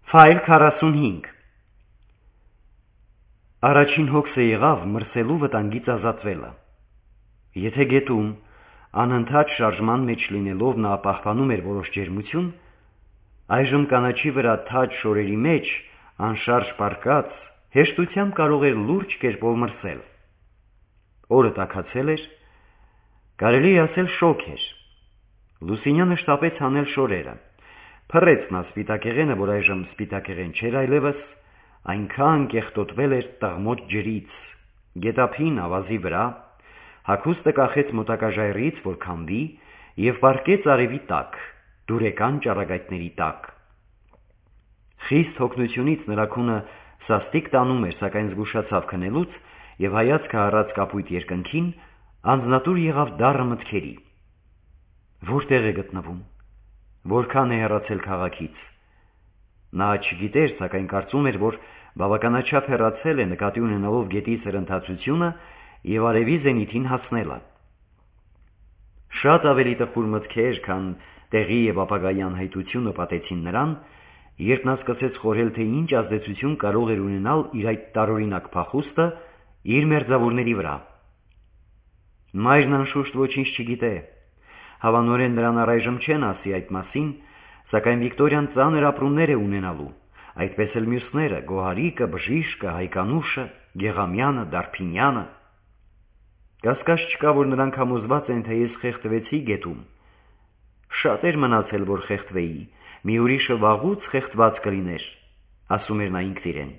Ֆայլ 45 Առաջին հոգսը եղավ մրսելու վտանգից ազատվելը։ Եթե գետում անընդհատ շարժման մեջ լինելով նա պահպանում էր որոշ ջերմություն, այժմ կանաչի վրա թաջ շորերի մեջ անշարժ պառկած հեշտությամբ կարող էր լուրջ կերպով մրսել։ Օրը տաքացել էր, կարելի է ասել շոգ էր։ Լուսինյանը շտապեց հանել շորերը, փռեց նա սպիտակեղենը, որ այժմ սպիտակեղեն չէր այլևս, այնքան կեղտոտվել էր տաղմոտ ջրից, գետափին ավազի վրա, հագուստը կախեց մոտակա ժայռից, որ քամվի, եւ պառկեց արևի տակ, դուրեկան ճառագայթների տակ։ Խիստ հոգնությունից նրա քունը սաստիկ տանում էր, սակայն զգուշացավ քնելուց եւ հայացքը առած կապույտ երկնքին անձնատուր եղավ դառը մտքերի։ Որտեղ է գտնվում, որքան է հեռացել քաղաքից։ Նա չգիտեր, սակայն կարծում էր, որ բավականաչափ հեռացել է նկատի ունենալով գետի սրընթացությունը եւ արևի զենիթին հասնելը։ Շատ ավելի տխուր մտքեր, քան տեղի եւ ապագայի անհայտությունը պատեցին նրան, երբ նա սկսեց խորհել, թե ինչ ազդեցություն կարող էր ունենալ իր այդ տարօրինակ փախուստը իր մերձավորների վրա։ Մայրն անշուշտ ոչինչ չգիտե, հավանորեն նրան առայժմ չեն ասի այդ մասին, սակայն Վիկտորիան ծանր ապրումներ է ունենալու, այդպես էլ մյուսները՝ Գոհարիկը, Բժիշկը, Հայկանուշը, Գեղամյանը, Դարփինյանը։ Կասկած չկա, որ նրանք համոզված են, թե ես խեղդվեցի գետում։ Շատ էր մնացել, որ խեղդվեի, մի ուրիշը վաղուց խեղդված կլիներ, ասում էր նա ինքն իրեն։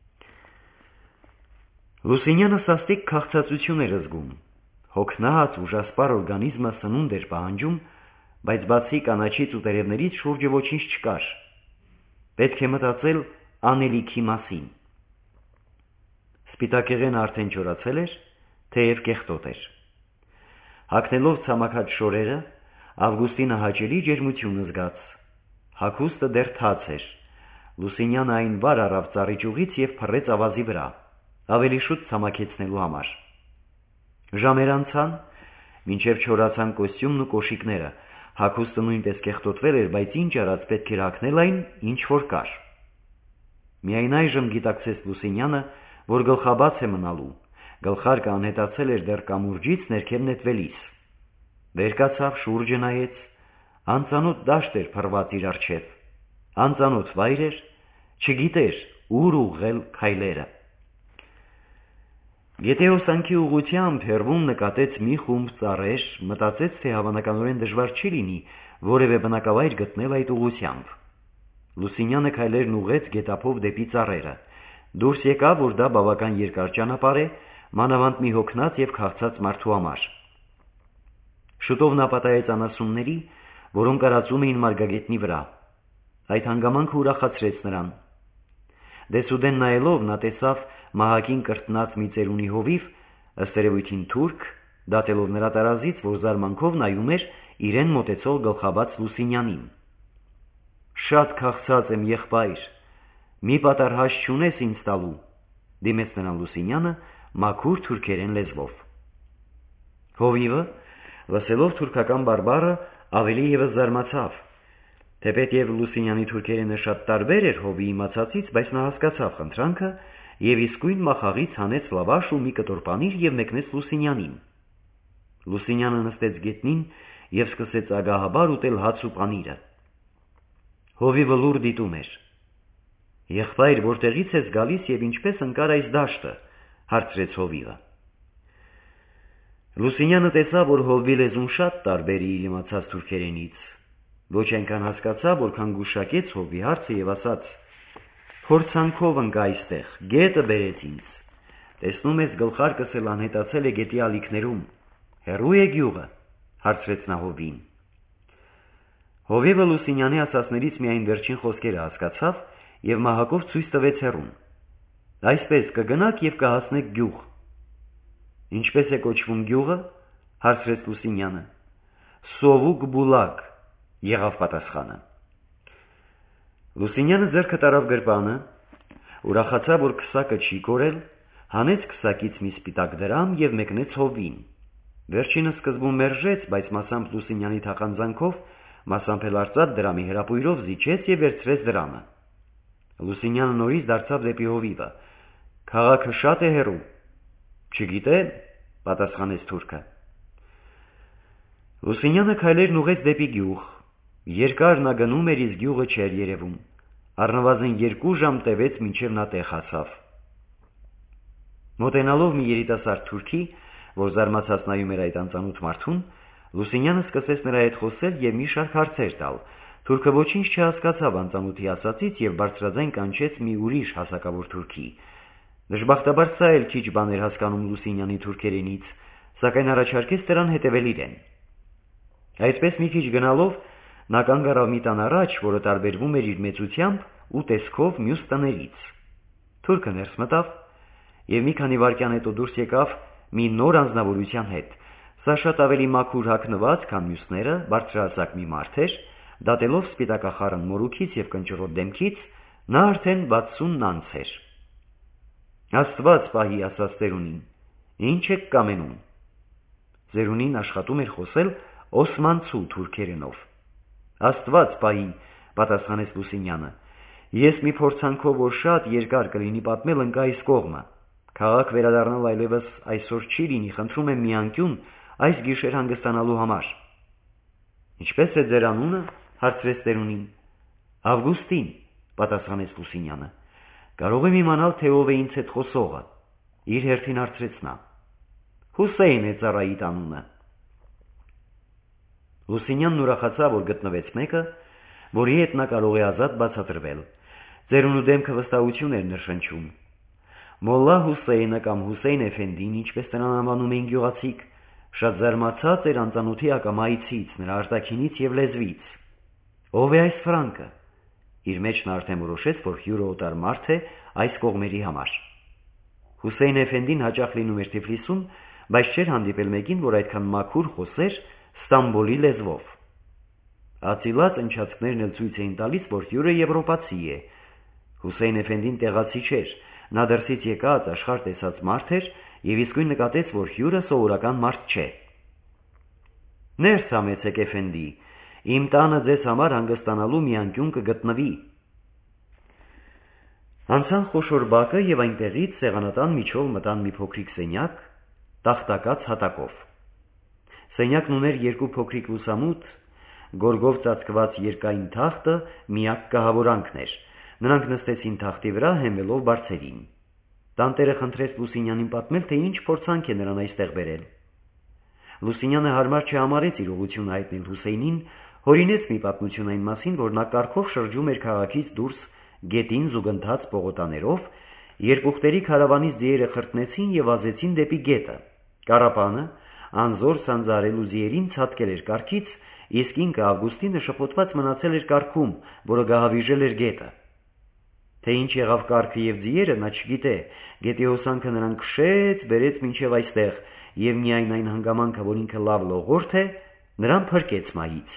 Լուսինյանը սաստիկ քաղցածություն էր զգում, հոգնած, ուժասպառ օրգանիզմը սնունդ էր պահանջում, բայց բացի կանաչից ու տերևներից շուրջը ոչինչ չկար։ Պետք է մտածել անելիքի մասին։ Սպիտակեղենը արդեն չորացել էր, թեև կեղտոտ էր։ Հագնելով ցամաքած շորերը, Ավգուստինը հաճելի ջերմություն զգաց։ Հագուստը դեռ թաց էր։ Լուսինյանը այն վար առավ ծառի ճյուղից եւ փռեց ավազի վրա, ավելի շուտ ցամաքեցնելու համար։ Ժամեր անցան, մինչև չորացան կոստյումն ու կոշիկները, հագուստը նույնպես կեղտոտվել էր, բայց ինչ արած պետք էր հագնել այն, ինչ որ կար։ Միայն այժմ գիտակցեց Լուսինյանը, որ գլխաբաց է մնալու, գլխարկը անհետացել էր դեռ կամուրջից ներքև նետվելիս։ Վեր կացավ, շուրջը նայեց, անծանոթ դաշտ էր փռված իր առջև, անծանոթ վայր էր, չգիտեր ուր ուղղել քայլերը։ Գետի հոսանքի ուղղությամբ հեռվում նկատեց մի խումբ ծառեր, մտածեց, թե հավանականորեն դժվար չի լինի որևէ բնակավայր գտնել այդ ուղղությամբ։ Լուսինյանը քայլերն ուղղեց գետափով դեպի ծառերը, դուրս եկավ, որ դա բավական երկար ճանապարհ է, մանավանդ մի հոգնած եւ քաղցած մարդու համար։ Շուտով նա պատահեց անասունների, որոնք արածում էին մարգագետնի վրա։ Այդ հանգամանքը ուրախացրեց նրան։ Դեսուդեն նայելով նա տեսավ մահակին կրտնած մի ծերունի հովիվ, ըստ երևույթին թուրք, դատելով նրա տարազից, որ զարմանքով նայում էր իրեն մոտեցող գլխաբաց Լուսինյանին։ Շատ քաղցած եմ, եղբայր, մի պատառհաս չունես ինձ տալու, դիմեց նրան Լուսինյանը մաքուր թուրքերեն լեզվով։ Հովիվը, լսելով թուրքական բարբառը, ավելի ևս զարմացավ։ Թեպետև Լուսինյանի թուրքերենը շատ տարբեր էր հովի իմացածից, բայց նա հասկացավ խնդրանքը եւ իսկույն մախաղից հանեց լավաշ ու մի կտոր պանիր եւ մեկնեց Լուսինյանին։ Լուսինյանը նստեց գետնին եւ սկսեց ագահաբար ուտել հաց ու պանիրը։ Հովիվը լուր դիտում էր։ Եղբայր, որտեղից ես գալիս եւ ինչպես ընկար այս դաշտը, հարցրեց հովիվը։ Լուսինյանը տեսավ, որ հովվի լեզուն շատ տարբեր է իր իմացած թուրքերենից։ Ոչ այնքան հասկացավ, որքան գուշակեց հովվի հարցը եւ ասաց. «Փորձանքով ընկա այստեղ, գետը բերեց ինձ։ Տեսնում ես, գլխարկս էլ անհետացել է գետի ալիքներում։ Հեռու է գյուղը», հարցրեց նա հովին։ Հովիվը Լուսինյանի ասածներից միայն վերջին խոսքերը հասկացավ եւ մահակով ցույց տվեց հեռուն։ «Այսպես կգնաք եւ կհասնեք գյուղ»։ «Ինչպես է կոչվում գյուղը», հարցրեց Լուսինյանը։ «Սովուկ Բուլակ», եղավ պատասխանը։ Լուսինյանը ձեռքը տարավ գրպանը, ուրախացավ, որ քսակը չի կորել, հանեց քսակից մի սպիտակ դրամ եւ մեկնեց հովին։ Վերջինը սկզբում մերժեց, բայց մասամբ Լուսինյանի թախանձանքով, մասամբ էլ արծաթ դրամի հրապույրով զիջեց եւ վերցրեց դրամը։ Լուսինյանը նորից դարձավ դեպի հովիվը։ «Քաղաքը շատ է հեռու»։ «Չգիտեմ», պատասխանեց թուրքը։ Լուսինյանը քայլերն ուղղեց դեպի գյուղ։ Երկար նա գնում էր, իսկ գյուղը չէր երևում։ Առնվազն 2 ժամ տևեց, մինչև նա տեղ հասավ։ Մոտենալով մի երիտասարդ թուրքի, որ զարմացած նայում էր այդ անծանոթ մարդուն, Լուսինյանը սկսեց նրա հետ խոսել և մի շարք հարցեր տալ։ Թուրքը ոչինչ չհասկացավ անծանոթի ասածից և բարձրաձայն կանչեց մի ուրիշ հասակավոր թուրքի։ Դժբախտաբար սա էլ քիչ բան էր հասկանում Լուսինյանի թուրքերենից, սակայն առաջարկեց նրան հետևել իրեն։ Այսպես մի քիչ գնալով նա կանգ առավ մի տան առաջ, որը տարբերվում էր իր մեծությամբ ու տեսքով մյուս տներից։ Թուրքը ներս մտավ և մի քանի վայրկյան հետո դուրս եկավ մի նոր անձնավորության հետ։ Սա շատ ավելի մաքուր հագնված, քան մյուսները, բարձրահասակ մի մարդ էր, դատելով սպիտակախառն մորուքից և կնճռոտ դեմքից, նա արդեն 60-ն անց էր։ «Աստված պահի», ասաց ծերունին, «ինչ եք կամենում»։ Ծերունին աշխատում էր խոսել օսմանցու թուրքերենով։ «Աստված պահի», պատասխանեց Լուսինյանը, «ես մի փորձանքով, որ շատ երկար կլինի պատմել, ընկա այս կողմը։ Քաղաք վերադառնալ այլևս այսօր չի լինի, խնդրում եմ մի անկյուն այս գիշեր հանգստանալու համար»։ «Ինչպես է ձեր անունը»։ հարցրեց ծերունին։ «Ավգուստին», պատասխանեց Լուսինյանը։ «Կարող եմ իմանալ, թե ով է ինձ հետ խոսողը»։ Իր հերթին հարցրեց նա։ «Հուսեյն է ծառայիդ անունը»։ Լուսինյանն ուրախացավ, որ գտնվեց մեկը, որի հետ նա կարող է ազատ բացատրվել։ Ծերունու դեմքը վստահություն էր նշնչում։ Մոլլա Հուսեյնը կամ Հուսեյն Էֆենդին, ինչպես նրան անվանում էին գյուղացիք, շատ զարմացած էր անծանոթի ակամայիցից, նրա արտաքինից և լեզվից։ Ով է այս ֆրանկը։ Իր մեջ նա արդեն որոշեց, որ հյուրը օտար մարդ է այս կողմերի համար։ Հուսեյն Էֆենդին հաճախ լինում էր Թիֆլիսում, բայց չէր հանդիպել մեկին, որ այդքան մաքուր խոսեր Ստամբոլի լեզվով։ Ածիլած ընչացքներն էլ ցույց էին տալիս, որ հյուրը եվրոպացի է։ Հուսեյն Էֆենդին տեղացի չէր, նա դրսից եկած աշխարհ տեսած մարդ էր և իսկույն նկատեց, որ հյուրը սովորական մարդ չէ։ «Ներս համեցեք, Էֆենդի, իմ տանը ձեզ համար հանգստանալու մի անկյուն կգտնվի»։ Անցան խոշոր բակը և այնտեղից սեղանատան միջով մտան մի փոքրիկ սենյակ, տախտակած հատակով։ Սենյակն ուներ 2 փոքրիկ լուսամուտ, գորգով ծածկված երկայն թախտը միակ կահավորանքն էր։ Նրանք նստեցին թախտի վրա, հենվելով բարձերին։ Տանտերը խնդրեց Լուսինյանին պատմել, թե ինչ փորձանք է նրան այստեղ բերել։ Լուսինյանը հարմար չհամարեց իր ուղղությունը հայտնել Հուսեյնին, հորինեց մի պատմություն այն մասին, որ նա կառքով շրջում էր քաղաքից դուրս գետին զուգընթաց պողոտաներով, երբ ուխտերի քարավանից ձիերը խրտնեցին և վազեցին դեպի գետը։ Կառապանը անզոր սանձարելու ձիերին ցատկել էր կառքից, իսկ ինքը Ավգուստինը շփոթված մնացել էր կառքում, որը գահավիժել էր գետը։ Թե ինչ եղավ կառքը և ձիերը, նա չգիտե։ Գետի հոսանքը նրան քշեց, բերեց մինչև այստեղ, և միայն այն հանգամանքը, որ ինքը լավ լողորդ է, նրան փրկեց մահից։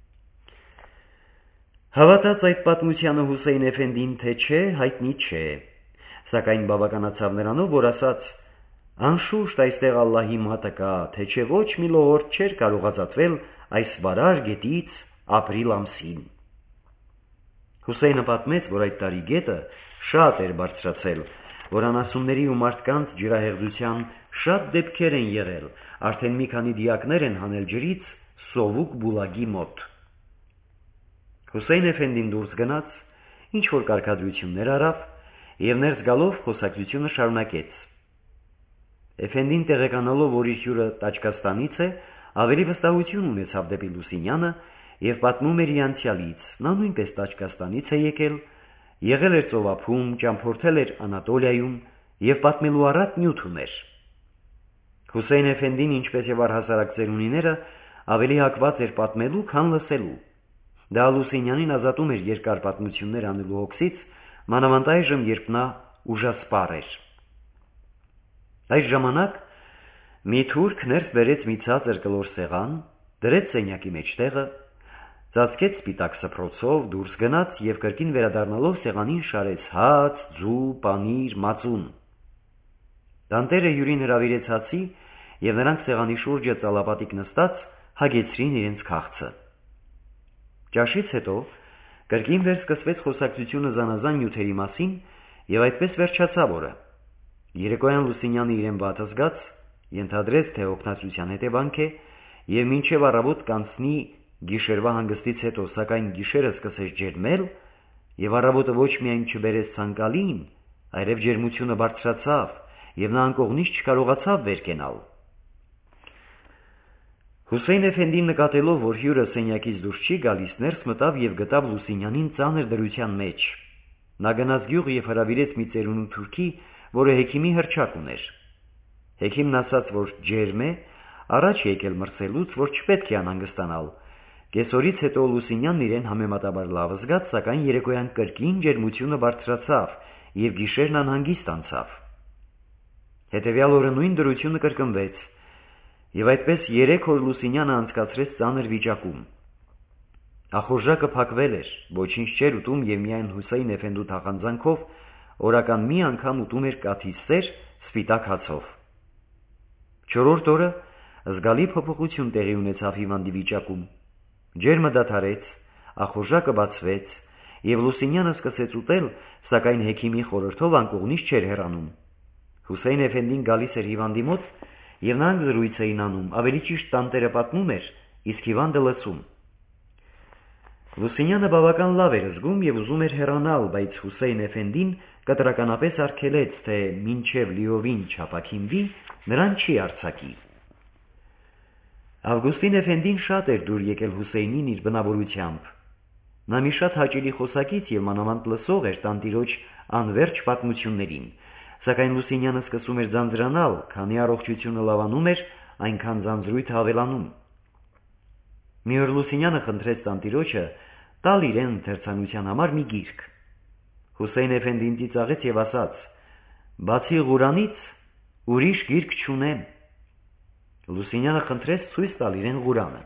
Հավատաց այդ պատմությանը Հուսեյն Էֆենդին, թե չէ, հայտնի չէ, սակայն բավականացավ նրանով, որ ասաց. «Անշուշտ այստեղ Ալլահի մատը կա, թե չէ ոչ մի լողորդ չէր կարող ազատվել այս վարար գետից ապրիլ ամսին»։ Հուսեյնը պատմեց, որ այդ տարի գետը շատ էր բարձրացել, որ անասունների ու մարդկանց ջրահեղձության շատ դեպքեր են եղել, արդեն մի քանի դիակներ են հանել ջրից Սովուկ բուլագի մոտ։ Հուսեյն Էֆենդին դուրս գնաց, ինչ-որ կարգադրություններ արավ և ներս գալով խոսակցությունը շարունակեց։ Էֆենդին տեղեկանալով, որ իր հյուրը Տաճկաստանից է, ավելի վստահություն ունեցավ դեպի Լուսինյանը և պատմում էր իր անցյալից։ Նա նույնպես Տաճկաստանից է եկել, եղել էր ծովափում, ճամփորդել էր Անատոլիայում և պատմելու առատ նյութ ուներ։ Հուսեյն Էֆենդին, ինչպես և առհասարակ ծերունիները, ավելի հակված էր պատմելու, քան լսելու։ Դա Լուսինյանին ազատում էր երկար պատմություններ անելու հոգսից, մանավանդ այժմ, երբ նա ուժասպառ էր։ Այս ժամանակ մի թուրք ներս բերեց մի ցածր կլոր սեղան, դրեց սենյակի մեջտեղը, ծածկեց սպիտակ սփռոցով, դուրս գնաց և կրկին վերադառնալով սեղանին շարեց հաց, ձու, պանիր, մածուն։ Տանտերը հյուրին հրավիրեց հացի, և նրանք սեղանի շուրջը ծալապատիկ նստած հագեցրին իրենց քաղցը։ Ճաշից հետո Կրկին վերսկսվեց խոսակցությունը զանազան նյութերի մասին եւ այդպես վերջացավ օրը։ Երեկոյան Լուսինյանը իրեն վատ զգաց, ենթադրեց, թե օգնացության հետևանք է եւ մինչեւ առավոտ կանցնի գիշերվա հանգստից հետո, սակայն գիշերը սկսեց ջերմել եւ առավոտը ոչ միայն չբերեց ցանկալին, այլև ջերմությունը բարձրացավ եւ նա անկողնից չկարողացավ վեր կենալ։ Հուսեյն Էֆենդին նկատելով, որ հյուրը սենյակից դուրս չի գալիս, ներս մտավ եւ գտավ Լուսինյանին ծանր դրության մեջ։ Նա գնաց գյուղ եւ հրավիրեց մի ծերունու թուրքի, որը հեքիմի հրճակ ուներ։ Հեքիմն ասաց, որ ջերմ է, առաջ եկել մրսելուց, որ չպետք է անհանգստանալ։ Կեսօրից հետո Լուսինյանն իրեն համեմատաբար լավ զգաց, սակայն երեկոյան կրկին ջերմությունը բարձրացավ եւ գիշերն անհանգիստ անցավ։ Հետևյալ օրը նույն դրությունը կրկնվեց եւ այդպես 3 օր Լուսինյանը անցկացրեց ծանր վիճակում։ Ախորժակը փակվել էր, ոչինչ չէր ուտում եւ միայն Հուսեյն Էֆենդու թախանձանքով օրական մի անգամ ուտում էր կաթի սեր սպիտակ հացով։ 4-րդ օրը զգալի փոփոխություն տեղի ունեցավ հիվանդի վիճակում։ Ջերմը դադարեց, ախորժակը բացվեց եւ Լուսինյանը սկսեց ուտել, սակայն հեքիմի խորհրդով անկողնից չէր հեռանում։ Հուսեյն Էֆենդին գալիս էր հիվանդի մոտ եւ նրանք զրույց էին անում, ավելի ճիշտ տանտերը պատմում էր, իսկ հիվանդը լսում։ Լուսինյանը բավական լավ էր զգում եւ ուզում էր հեռանալ, բայց Հուսեյն Էֆենդին կտրականապես արգելեց, թե մինչեւ լիովին չափակինվի, նրան չի արձակի։ Ավգուստին Էֆենդին շատ էր դուր եկել Հուսեյնին իր բնավորությամբ։ Նա մի շատ հաճելի խոսակից եւ մանավանդ լսող էր տանտիրոջ անverջ պատմություններին, սակայն Լուսինյանը սկսում էր ձանձրանալ, քանի առողջությունը լավանում էր, այնքան ձանձրույթը ավելանում։ Մի օր Լուսինյանը խնդրեց տանտիրոջը տալ իրեն ընթերցանության համար մի գիրք։ Հուսեյն Էֆենդին ծիծաղեց եւ ասաց. «Բացի Ղուրանից ուրիշ գիրք չունեմ»։ Լուսինյանը խնդրեց ցույց տալ իրեն Ղուրանը։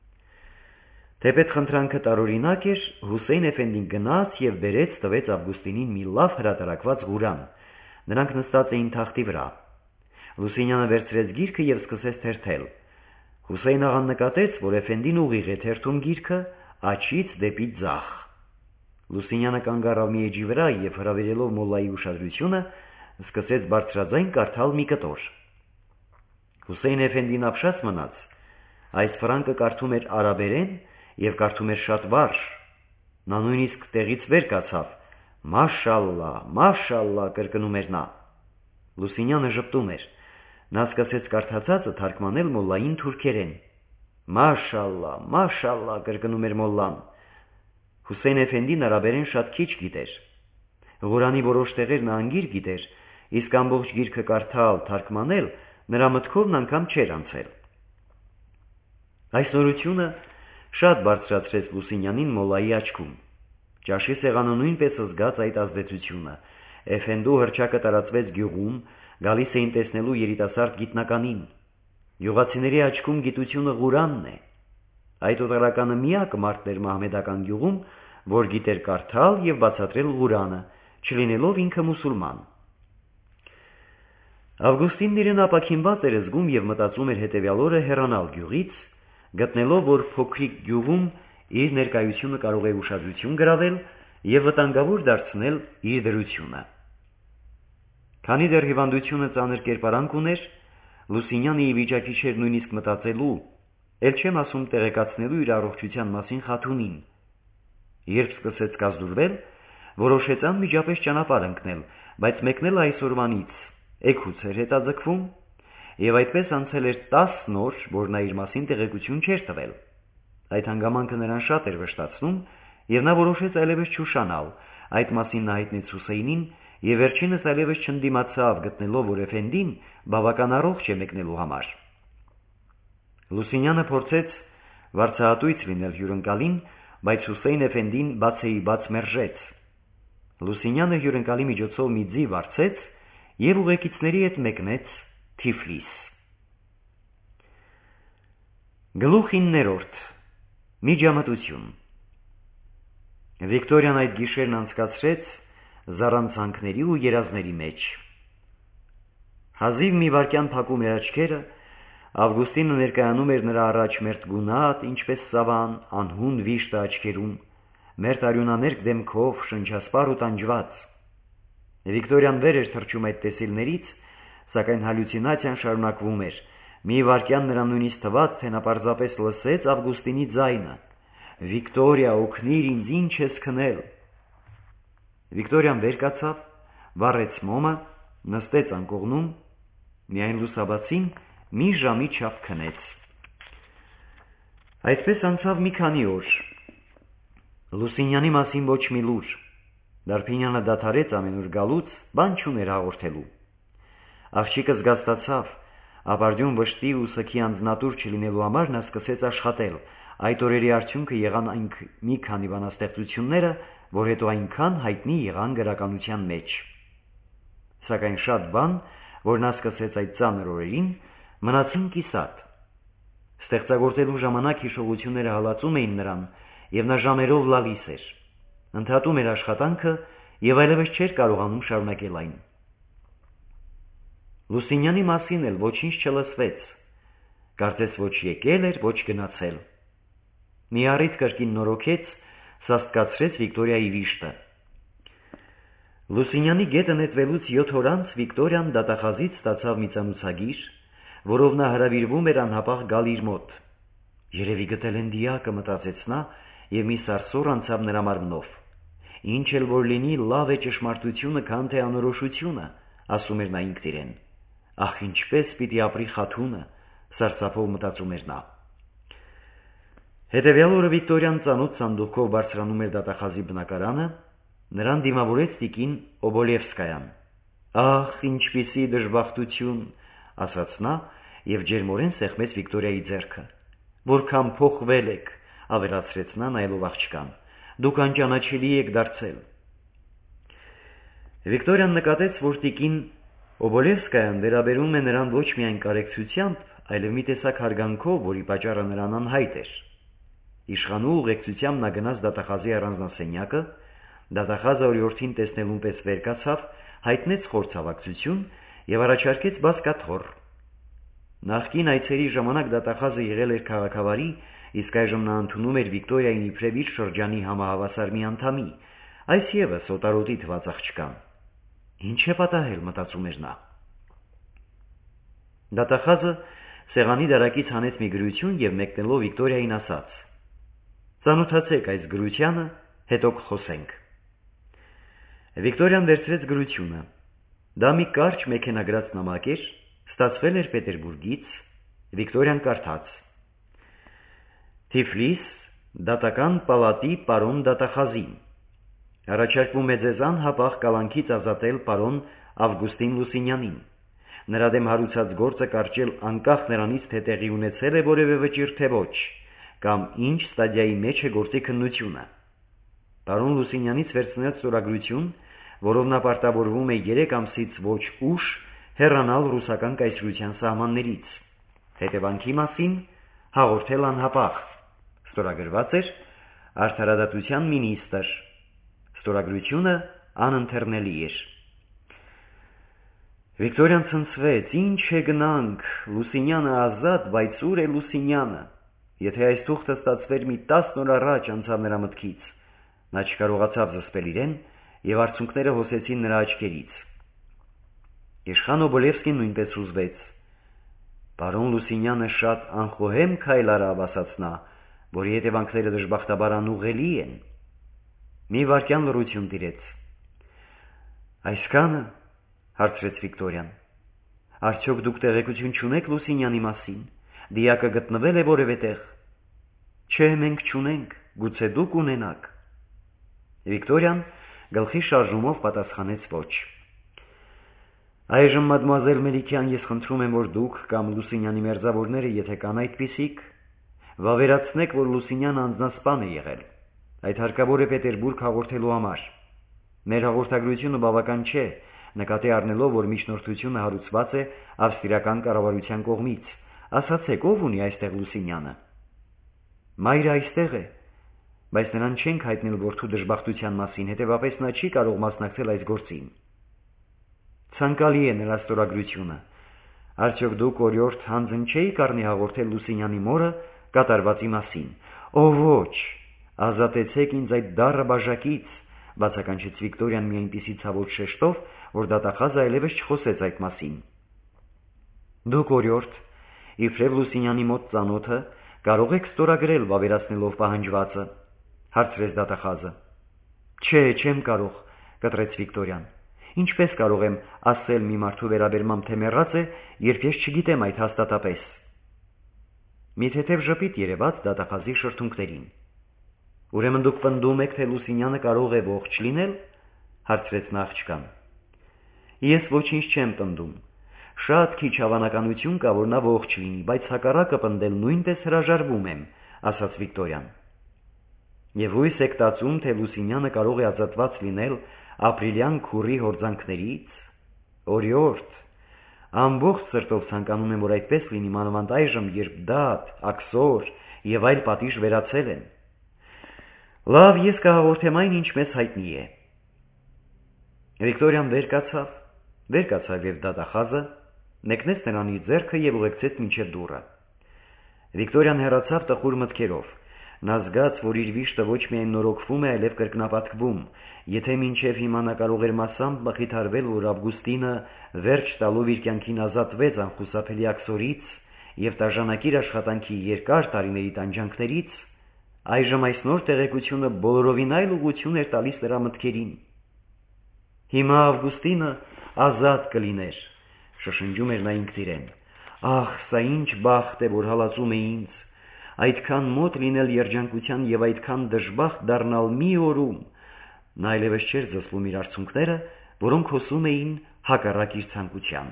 Թեպետ խնդրանքը տարօրինակ էր, Հուսեյն Էֆենդին գնաց եւ բերեց տվեց Ավգուստինին մի լավ հրատարակված Ղուրան։ Նրանք նստած էին թախտի վրա։ Լուսինյանը վերցրեց գիրքը եւ սկսեց թերթել։ Հուսեյն աղան նկատեց, որ Էֆենդին ուղիղ է թերթում գիրքը աչից դեպի ձախ։ Լուսինյանը կանգ առավ մի էջի վրա եւ հրավիրելով մոլլայի ուշադրությունը, սկսեց բարձրաձայն կարդալ մի կտոր։ Հուսեյն Էֆենդին ապշած մնաց։ Այս ֆրանկը կարդում էր արաբերեն եւ կարդում էր շատ վարժ։ Նա նույնիսկ տեղից վեր կացավ։ Մաշալլա, մաշալլա կրկնում էր նա։ Լուսինյանը ժպտում էր։ Նա սկսեց կարդացածը թարգմանել մոլլային թուրքերեն։ Մաշալլա, մաշալլա կրկնում էր մոլլան։ Հուսեյն Էֆենդին արաբերեն շատ քիչ գիտեր։ Ղուրանի որոշ տեղեր նա անգիր գիտեր, իսկ ամբողջ գիրքը կարդալ, թարգմանել նրա մտքովն անգամ չէր անցել։ Այս նորությունը շատ բարձրացրեց Լուսինյանին մոլլայի աչքում։ Ճաշի սեղանը նույնպես զգաց այդ ազդեցությունը։ Էֆենդու հրճակը տարածվեց գյուղում, գալիս էին տեսնելու երիտասարդ գիտնականին։ Գյուղացիների աչքում գիտությունը Ղուրանն է։ Այդ օտարականը միակ մարդն էր մահմեդական գյուղում, որ գիտեր կարդալ եւ բացատրել Ղուրանը, չլինելով ինքը մուսուլման։ Ավգուստինն իրեն ապաքինված էր զգում եւ մտածում էր հետեւյալ օրը հեռանալ գյուղից, գտնելով, որ փոքրիկ գյուղում իր ներկայությունը կարող է ուշադրություն գրավել եւ վտանգավոր դարձնել իր դրությունը։ Քանի դեռ հիվանդությունը ծանր կերպարանք ուներ, Լուսինյանը ի վիճակի չէր նույնիսկ մտածելու, ել չեմ ասում տեղեկացնելու իր առողջության մասին Խաթունին։ Երբ սկսեց կազդուրվել, որոշեց անմիջապես ճանապարհ ընկնել, բայց մեկնել այսօրվանից էգուց էր հետաձգվում, եւ այդպես անցել էր 10 օր, որ նա իր մասին տեղեկություն չէր տվել։ Այդ հանգամանքը նրան շատ էր վշտացնում, եւ նա որոշեց այլևս չուշանալ, այդ մասին նա հայտնեց Հուսեյնին, եւ վերջինս այլևս չընդդիմացավ, գտնելով, որ Էֆենդին բավական առողջ է մեկնելու համար։ Լուսինյանը փորձեց վարձահատույց լինել հյուրընկալին, բայց Հուսեյն Էֆենդին բաց մերժեց։ Լուսինյանը հյուրընկալի միջոցով մի ձի վարձեց եւ ուղեկիցների հետ մեկնեց Թիֆլիս։ Գլուխ 9-րդ Միջամտություն։ Վիկտորիան այդ գիշերն անցկացրեց զառանցանքների ու երազների մեջ։ Հազիվ մի վայրկյան փակում էր աչքերը, Ավգուստինը ներկայանում էր նրա առաջ մերթ գունատ, ինչպես սավան, անհուն վիշտը աչքերում, մերթ արյունաներկ դեմքով, շնչասպառ ու տանջված։ Վիկտորիան վեր էր թռչում այդ տեսիլներից, սակայն հալյուցինացիան շարունակվում էր։ Մի վայրկյան նրան նույնիսկ թվաց, թե նա պարզապես լսեց Ավգուստինի ձայնը. «Վիկտորիա, օգնիր ինձ, ինչ ես քնել»։ Վիկտորիան վեր կացավ, վառեց մոմը, նստեց անկողնում, միայն լուսաբացին մի ժամի չափ քնեց։ Այդպես անցավ մի քանի օր։ Լուսինյանի մասին ոչ մի լուր։ Դարբինյանը դադարեց ամենուր գալուց, բան չուներ հաղորդելու։ Աղջիկը զգաստացավ, ապարդյուն վշտի ու սգի անձնատուր չլինելու համար նա սկսեց աշխատել։ Այդ օրերի արդյունքը եղան այն մի քանի բանաստեղծությունները, որ հետո այնքան հայտնի եղան գրականության մեջ։ Սակայն շատ բան, որ նա սկսեց այդ ծանր օրերին, մնացին կիսատ։ Ստեղծագործելու ժամանակ հիշողությունները հալածում էին նրան, եւ նա ժամերով լալիս էր։ Ընդհատում էր աշխատանքը եւ այլևս չէր կարողանում շարունակել այն։ Լուսինյանի մասին էլ ոչինչ չլսվեց։ Կարծես ոչ եկել էր, ոչ գնացել։ Մի առիթ կրկին նորոգեց, սաստկացրեց Վիկտորիայի վիշտը։ Լուսինյանի գետը նետվելուց 7 օր անց Վիկտորիան դատախազից ստացավ մի ծանուցագիր, որով նա հրավիրվում էր անհապաղ գալ իր մոտ։ Երևի գտել են դիակը, մտածեց նա, եւ մի սարսուռ անցավ նրա մարմնով։ Ինչ էլ որ լինի, լավ է ճշմարտությունը, քան թե անորոշությունը, ասում էր նա ինքն իրեն։ Ախ, ինչպես պիտի ապրի Խաթունը, սարսափով մտածում էր նա։ Հետևյալ օրը Վիկտորիան ծանոթ սանդուղքով բարձրանում էր դատախազի բնակարանը, նրան դիմավորեց տիկին Օբոլևսկայան։ Ախ, ինչպիսի դժբախտություն, ասաց նա եւ ջերմորեն սեղմեց Վիկտորիայի ձեռքը։ Որքան փոխվել եք, ավելացրեց նա նայելով աղջկան։ Դուք անճանաչելի եք դարձել։ Վիկտորիան նկատեց, որ տիկին Օբոլևսկայան վերաբերում է նրան ոչ միայն կարեկցությամբ, այլև մի տեսակ հարգանքով, որի պատճառը նրան անհայտ էր։ Իշխանու ուղեկցությամբ նա գնաց դատախազի առանձնասենյակը, դատախազը օրիորդին տեսնելուն պես վեր կացավ, հայտնեց խորցավակցություն եւ առաջարկեց բաց կաթոռ։ Նախկին այցերի ժամանակ դատախազը եղել էր քաղաքավարի, իսկ այժմ նա ընդունում էր Վիկտորիային իբրև իր շրջանի համահավասար մի անդամի, այս ևս օտարոտի թված աղջկան։ Ինչ է պատահել, մտածում էր նա։ Դատախազը սեղանի դարակից հանեց մի գրություն եւ մեկնելով Վիկտորիային ասաց. «Ծանոթացեք այս գրությանը, հետո կխոսենք»։ Վիկտորիան վերցրեց գրությունը։ Դա մի կարճ մեքենագրած նամակ էր, ստացվել էր Պետերբուրգից, Վիկտորիան կարդաց. Թիֆլիս, դատական պալատի պարոն դատախազին։ Առաջարկվում է ձեզ անհապաղ կալանքից ազատել պարոն Ավգուստին Լուսինյանին։ Նրա դեմ հարուցած գործը կարճել անկախ նրանից, թե տեղի ունեցել է որևէ վճիռ թե ոչ, կամ ինչ ստադիայի մեջ է գործի քննությունը։ Պարոն Լուսինյանից վերցնել ստորագրություն, որով նա պարտավորվում է 3 ամսից ոչ ուշ հեռանալ ռուսական կայսրության սահմաններից։ Հետևանքի մասին հաղորդել անհապաղ։ Ստորագրված էր Արդարադատության մինիստրը։ Ստորագրությունը անընթեռնելի էր։ Վիկտորիան ցնցվեց. ինչ է գնանք, Լուսինյանը ազատ, բայց ուր է Լուսինյանը։ Եթե այս թուղթը ստացվեր մի 10 օր առաջ, անցավ նրա մտքից։ Նա չկարողացավ զսպել իրեն, եւ արցունքները հոսեցին նրա աչքերից։ Իշխան Օբոլևսկին նույնպես հուզվեց։ Պարոն Լուսինյանը շատ անխոհեմ քայլ արավ, ասաց նա, որի հետևանքները դժբախտաբար անուղղելի են։ Մի վայրկյան լռություն տիրեց։ Այսքանը, հարցրեց Վիկտորիան։ Արդյոք դուք տեղեկություն չունեք Լուսինյանի մասին։ Դիակը գտնվել է որևէ տեղ։ Չէ, մենք չունենք, գուցե դուք ունենաք։ Վիկտորիան գլխի շարժումով պատասխանեց ոչ։ Այժմ, մադմուազել Մելիքյան, ես խնդրում եմ, որ դուք կամ Լուսինյանի մերձավորները, եթե կան այդպիսիք, վավերացնեք, որ Լուսինյանը անձնասպան է եղել։ Այդ հարկավոր է Պետերբուրգ հաղորդելու համար։ Մեր հաղորդագրությունը բավական չէ, նկատի առնելով, որ միջնորդությունը հարուցված է ավստրիական կառավարության կողմից։ Ասացեք, ով ունի այստեղ Լուսինյանը։ Մայրը այստեղ է, բայց նրան չենք հայտնել որդու դժբախտության մասին, հետևաբար նա չի կարող մասնակցել այս գործին։ Ցանկալի է նրա ստորագրությունը։ Արդյոք դուք օրիորդ հանձն չէիք առնի հաղորդել Լուսինյանի մորը կատարվածի մասին։ Ո ոչ, Ազատեցեք ինձ այդ դառը բաժակից, բացականչեց Վիկտորիան մի այնպիսի ցավոտ շեշտով, որ դատախազը այլևս չխոսեց այդ մասին։ Դուք օրիորդ, իբրև Լուսինյանի մոտ ծանոթը, կարող եք ստորագրել վավերացնելով պահանջվածը, հարցրեց դատախազը։ Չէ, չեմ կարող, կտրեց Վիկտորիան։ Ինչպես կարող եմ ասել մի մարդու վերաբերմամբ թե մեռած է, երբ ես չգիտեմ այդ հաստատապես։ Մի թեթև ժպիտ երևաց դատախազի շրթունքներին։ Ուրեմն դուք պնդում եք, թե Լուսինյանը կարող է ողջ լինել, հարցրեց նա աղջկան։ Ես ոչինչ չեմ պնդում։ Շատ քիչ հավանականություն կա, որ նա ողջ լինի, բայց հակառակը պնդել նույնպես հրաժարվում եմ, ասաց Վիկտորիան։ Եվ հույս եք տածում, թե Լուսինյանը կարող է ազատված լինել ապրիլյան քուրի հորձանքներից։ Օրիորդ, ամբողջ սրտով ցանկանում եմ, որ այդպես լինի, մանավանդ այժմ, երբ դատ, աքսոր եւ այլ պատիժ վերացել են։ Լավ, ես կհաղորդեմ այն, ինչ մեզ հայտնի է։ Վիկտորիան վեր կացավ եւ դատախազը մեկնեց նրան իր ձեռքը եւ ուղեկցեց մինչեւ դուռը։ Վիկտորիան հեռացավ տխուր մտքերով։ Նա զգաց, որ իր վիշտը ոչ միայն նորոգվում է, այլև կրկնապատկվում։ Եթե մինչև հիմա նա կարող էր մասամբ մխիթարվել, որ Ավգուստինը վերջ տալով իր կյանքին ազատվեց անխուսափելի աքսորից եւ տաժանակիր աշխատանքի երկար տարիների տանջանքներից, այժմ այս նոր տեղեկությունը բոլորովին այլ ուղղություն էր տալիս նրա մտքերին։ Հիմա Ավգուստինը ազատ կլիներ, շշնջում էր նա ինքն իրեն։ Ահ, սա ինչ բախտ է, որ հալածում է ինձ, այդքան մոտ լինել երջանկության եւ այդքան դժբախտ դառնալ մի օրում։ Նա այլևս չէր զսպում իր արցունքները, որոնք հոսում էին հակառակ իր ցանկության։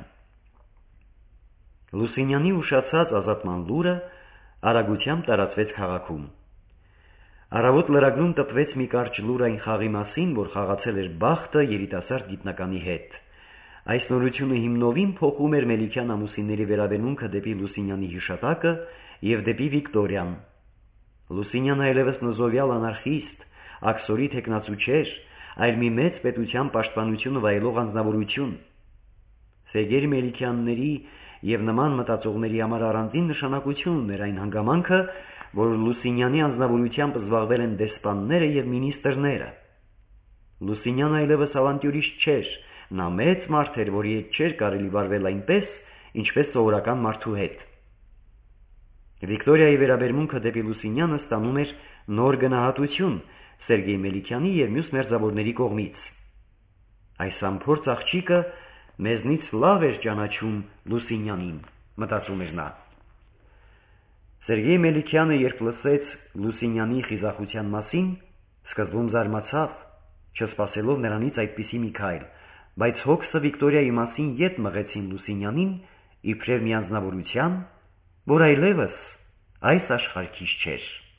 Լուսինյանի ուշացած ազատման լուրը արագությամբ տարածվեց քաղաքում։ Առավոտ լրագրում տպվեց մի կարճ լուր այն խաղի մասին, որ խաղացել էր Բախտը երիտասարդ գիտնականի հետ։ Այս նորությունը հիմնովին փոխում էր Մելիքյան ամուսինների վերաբերմունքը դեպի Լուսինյանի հիշատակը եւ դեպի Վիկտորիան։ Լուսինյանը այլևս նզովյալ անարխիստ, աքսորի թեկնածու չէր, այլ մի մեծ պետության պաշտպանությունը վայելող անձնավորություն։ Սերգեյ Մելիքյանների եւ նման մտածողների համար առանձին նշանակություն ուներ այն հանգամանքը, որ Լուսինյանի անձնավորությամբ զբաղվել են դեսպանները եւ մինիստրները։ Լուսինյանը այլևս ավանտյուրիստ չէր, նա մեծ մարդ էր, որի հետ չէր կարելի վարվել այնպես, ինչպես սովորական մարդու հետ։ Վիկտորիայի վերաբերմունքը դեպի Լուսինյանը ստանում էր նոր գնահատություն Սերգեյ Մելիքյանի եւ մյուս մերձավորների կողմից։ Այս ամփորձ աղջիկը մեզնից լավ էր ճանաչում Լուսինյանին, մտածում էր նա։ Սերգեյ Մելիքյանը, երբ լսեց Լուսինյանի խիզախության մասին, սկզբում զարմացավ, չսպասելով նրանից այդպիսի մի քայլ, բայց հոգսը Վիկտորիայի մասին ետ մղեցին Լուսինյանին իբրև մի անձնավորության, որ այլևս այս աշխարհքից չէր։